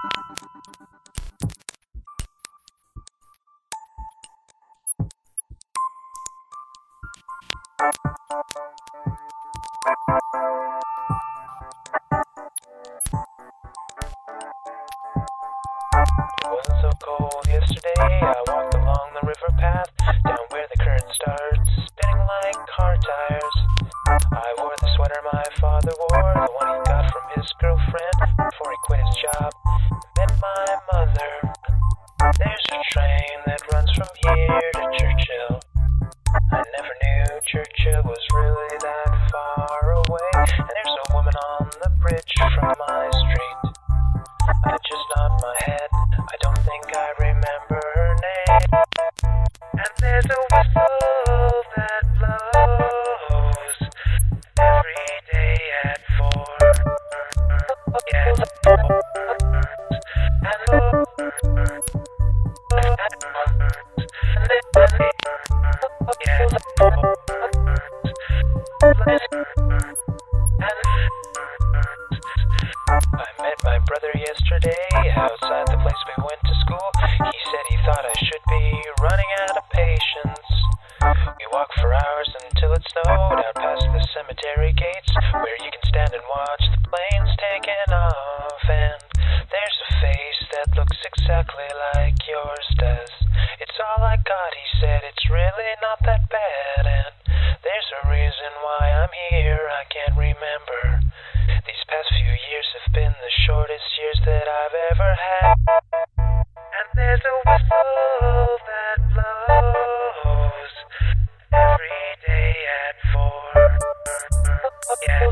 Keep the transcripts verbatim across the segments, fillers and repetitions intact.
wasn't so cold yesterday. I walked along the river path, down where the current starts, spinning like car tires. I wore the sweater my father wore, the one he got from his girlfriend before he quit his job. Met my mother. There's a train that runs from here to Churchill. I never knew Churchill was really that far away. And there's a woman on the bridge from my street. I just nod my head, I don't think I remember her name. And there's a whistle that blows every day at four. Yes, I met my brother yesterday outside the place we went to school. He said he thought I should be running out of patience. We walked for hours until it snowed out past the cemetery gates, where you can stand and watch the planes taking off. And there's a face that looks exactly like yours does. It's all I got, he said, it's really not that bad. And there's a reason why I'm here, I can't remember. These past few years have been the shortest years that I've ever had. And there's a whistle that blows every day at four. Yes,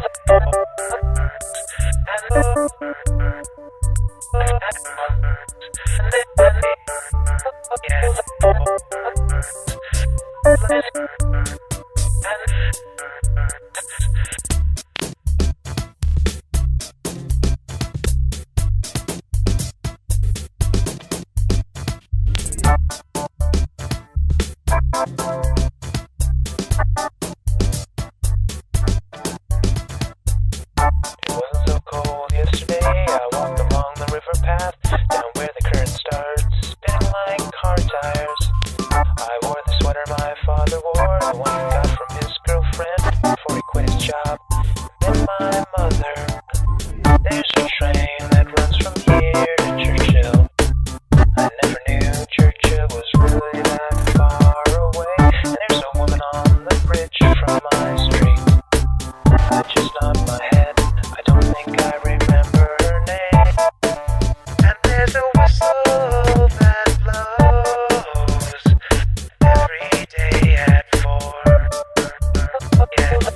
it wasn't so cold yesterday. I walked along the river path, down where the current starts, spinning like car tires. I wore the sweater my father wore, the one he got from his girlfriend before he quit his job. Met my mother. There's a train that runs from here to Churchill. I never knew Churchill was really that far away. And there's a woman on the bridge from my street. I just nod my head, I don't think I remember her name. And there's a whistle that blows every day at four. Yes,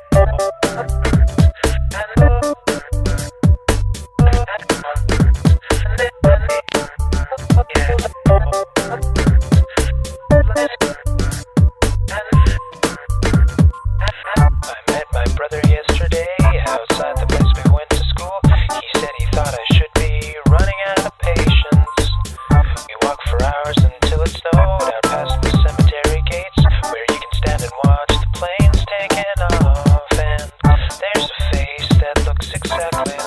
I met my brother yesterday outside the place we went to school. He said he thought I should be running out of patience. We walked for hours until it snowed out past the cemetery gates, where you can stand and watch the planes taking off. And there's a face that looks exactly